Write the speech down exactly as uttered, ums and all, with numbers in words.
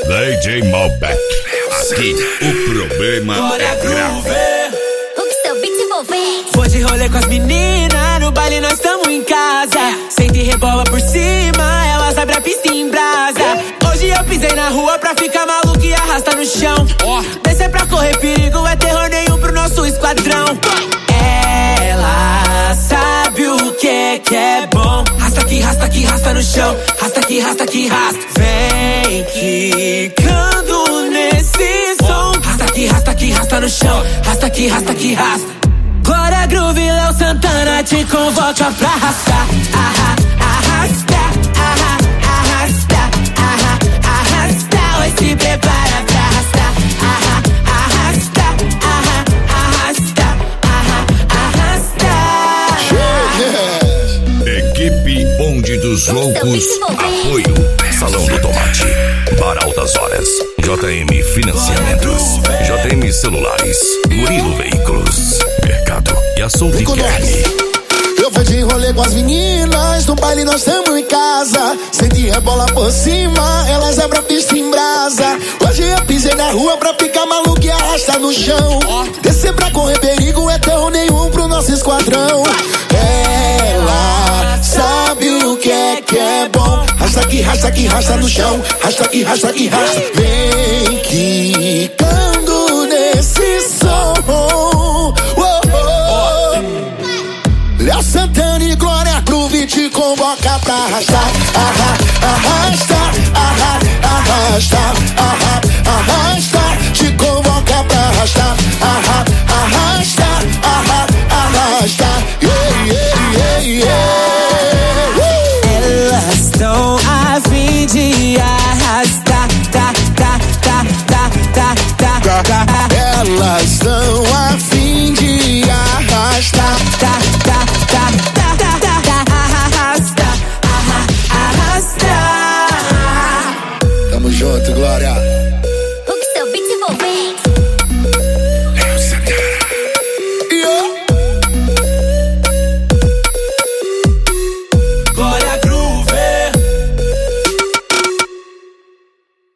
D J Malbec. Aqui o problema é grave. O que seu beat envolvente? Vou de rolê com as meninas, no baile nós tamo em casa. Senta e rebola por cima, elas abrem a pista em brasa. Hoje eu pisei na rua pra ficar maluco e arrasta no chão. Descer pra correr perigo, é terror nenhum pro nosso esquadrão. Ela sabe o que é que é bom. Rasta que rasta que rasta no chão. Rasta que rasta que rasta. Vem quicando nesse som. Rasta que rasta que rasta no chão. Rasta que rasta que rasta. Glória Groove, Léo Santana te convoca pra arrastar. Arra, arrasta, arra, arrasta, arra, arrasta. Oi, se prepara pra arrastar. Arra, arrasta, arra, arrasta, arra, arrasta. Equipe Bonde dos Loucos. Apoio Salão do Tomate, Bar Altas Horas, J M Financiamentos, J M Celulares, Murilo Veículos, Mercado e Açougue Carne. Eu fui de rolê com as meninas, no baile nós tamo em casa. Senti a bola por cima, elas abrem a pista em brasa. Hoje eu pisei na rua pra ficar maluco e arrastar no chão. Descer pra correr perigo, é terror nenhum pro nosso esquadrão. Ela sabe o que é que é bom. Rasta que rasta que rasta no chão. Rasta que rasta que rasta. Vem quicando nesse som. Léo Santana e Glória Groove te convoca pra arrastar. Arra, arrasta, arra, arrasta, arra, arrasta. Te convoca pra arrastar. Arra, arrasta, arra, arrasta. Yeah, yeah, yeah, yeah. Elas tão a fim de arrastar. Tá, tá, tá, tá, tá, tá, tá. Elas estão a fim de arrastar. Tá, tá, tá, tá, tá, tá, tá. Arrasta, arra, arrasta. Tamo junto, Glória.